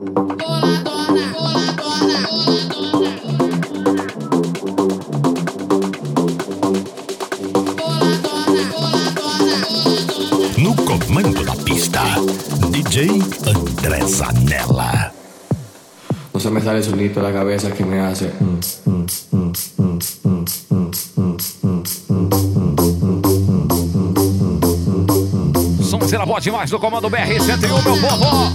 No comando da pista, DJ André Zanella. No se me sale solito la cabeza que me hace. Sonzeira boa demais do comando BR-101, meu povo.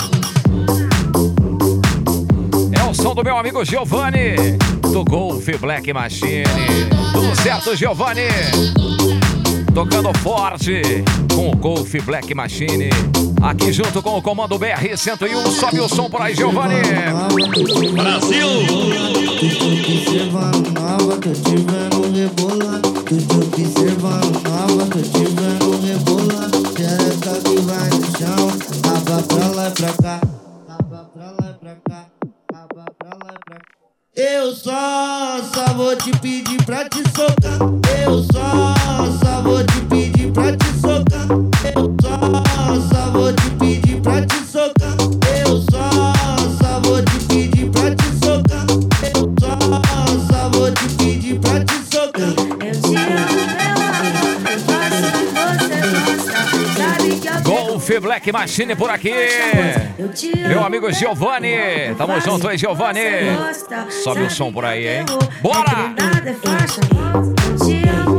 É o som do meu amigo Giovanni, do Golf Black Machine. Tudo certo, Giovanni? Tocando forte com o Golf Black Machine. Aqui junto com o comando BR-101. Sobe o som por aí, Giovanni. Brasil! Observando nova, tô te vendo rebolando. Tô te observando nova, tô te vendo rebolando. Xereca que vai no chão, aba pra lá e pra cá, aba pra lá e pra cá, aba pra lá e pra cá. Eu só vou te pedir pra te socar. Eu só vou te pedir pra te socar. Eu só vou te pedir pra te socar. Eu só vou te pedir pra te socar. Eu só vou te pedir pra te socar. Eu te amo, meu amor. Eu faço o que você gosta. Sabe que eu Golf Black Machine por aqui. Eu te amo, Meu amigo Giovanni. Tamo junto aí, Giovanni. Sobe o som por aí, hein? Bora! Nada é faixa. Eu te amo,